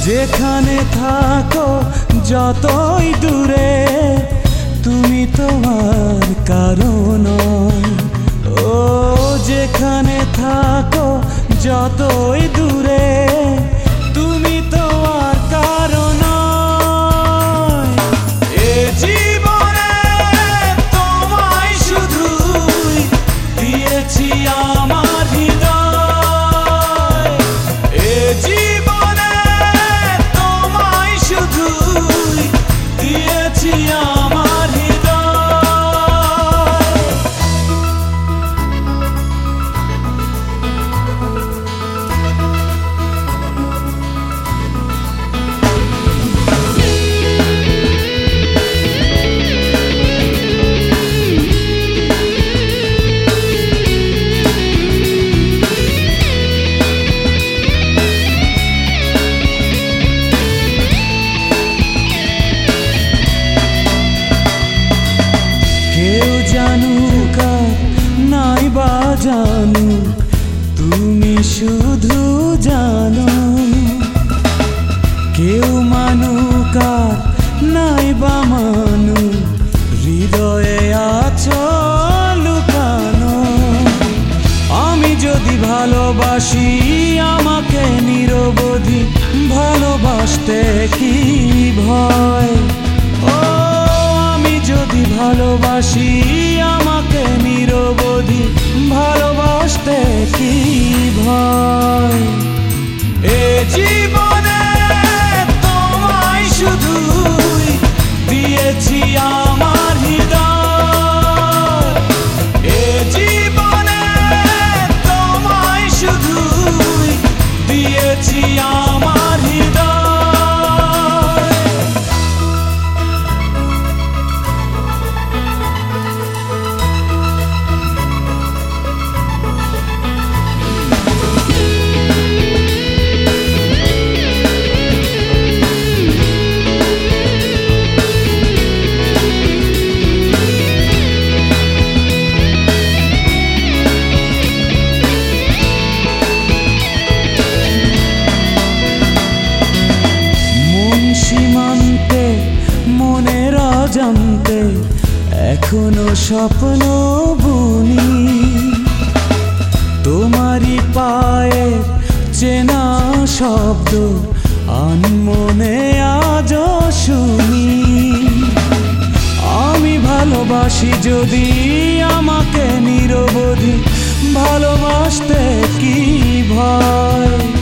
যেখানে থাকো যতই দূরে, তুমি তোমার কারণ। ও যেখানে থাকো যতই দূরে, তুমি তোমার কারণ। এ জীবনে তোমায় শুধুই দিয়েছি আমার হৃদয়। এ জীবনে তোমায় শুধুই দিয়েছি আমার হৃদয়। কেউ জানুক আর নাই বা জানুক, তুমি শুধু জানো। কেউ মানুক আর নাই বা মানুক, হৃদয়ে আছো লুকানো। আমি যদি ভালোবাসি আমাকে নিরবধি, ভালোবাসতে কি ভয়? ও আমি যদি ভালোবাসি আমাকে নিরবধি, ভালোবাসতে কি ভয়? এ জীবনে তোমায় শুধুই দিয়েছি আমার হৃদয়। এ জীবনে তোমায় শুধুই দিয়েছি আমার হৃদয়। সীমান্তে মনের অজান্তে এখনো স্বপ্ন বুনি, তোমারই পায়ের চেনা শব্দ আনমনে আজ শুনি। আমি ভালোবাসি যদি আমাকে নিরবধি, ভালোবাসতে কি ভয়?